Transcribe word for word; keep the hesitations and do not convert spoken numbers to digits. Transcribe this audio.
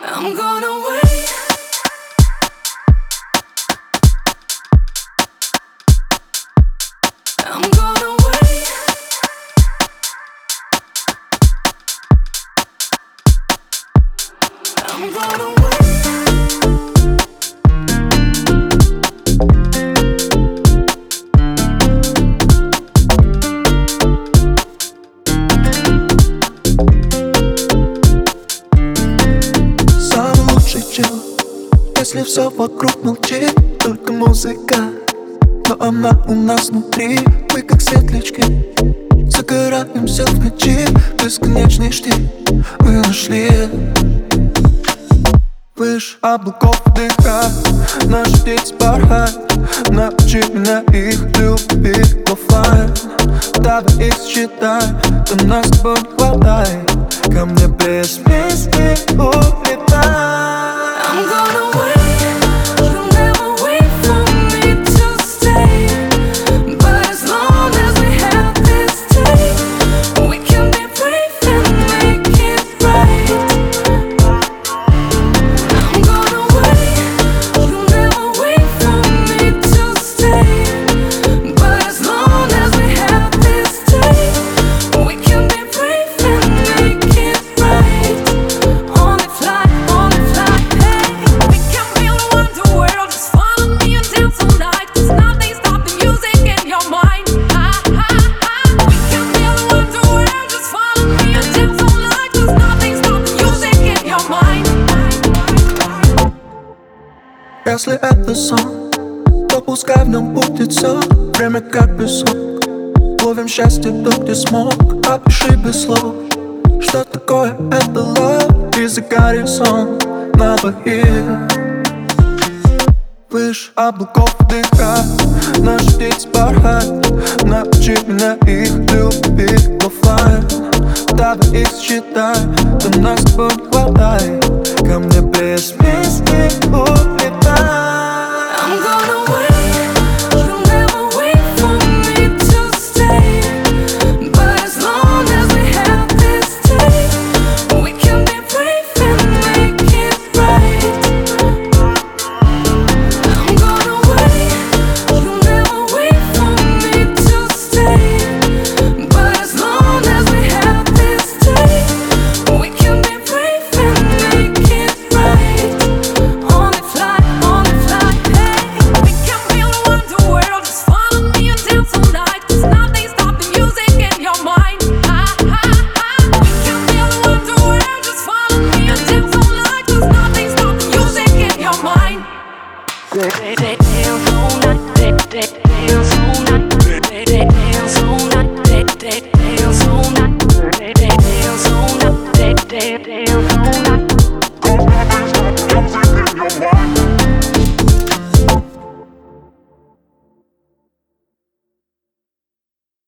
I'm gonna wait. I'm gonna wait. I'm gonna wait. Самый лучший чел, если все вокруг молчит, только музыка, но она у нас внутри. Мы как светлячки, загораемся в ночи. Бесконечный штиль мы нашли. Выше облаков вдыхай, наши птицы порхают. Научи меня их любить в оффлайн. Давай их считай, то нас с тобой не хватает. Ко мне без песни улетай. I'm gonna wait. You'll never wait for me to stay. But as long as we have this taste, we can be brave and make it right. I'm gonna wait. You'll never wait for me to stay. But as long as we have this taste, we can be brave and make it right. On the fly, on the fly, hey. We can feel the wonder world. Just follow me and dance all night. Cause nothing stop the music in your mind. Ah, ah, ah. We can feel the wonder world. Just follow me and dance all night. Cause nothing stop the music in your mind. Если это сон, то пускай в нем будет все. Время как песок, ловим счастье тут, где смог. Опиши без слов, что такое это love. И загорит сон на двоих. Выше облаков вдыхай, наши птицы порхают. Научи меня их любить в оффлайн. Давай их считай, то нас с тобой не хватает. Ко мне без песни улетай. I'm gonna wait. You'll never wait for me to stay. But as long as we have this taste, we can be brave and make it right. I'm gonna wait. You'll never wait for me to stay. But as long as we have this taste, we can be brave and make it right. On the fly, on the fly, hey. We can feel the wonder world. Just follow me and dance all night. Cause nothing stop the music in your mind. Ah, ah, ah. We can feel the wonder world. Just follow me and dance all night. Cause nothing stop the music in your mind. Dance all night, dance all night, dance all night, dance all night.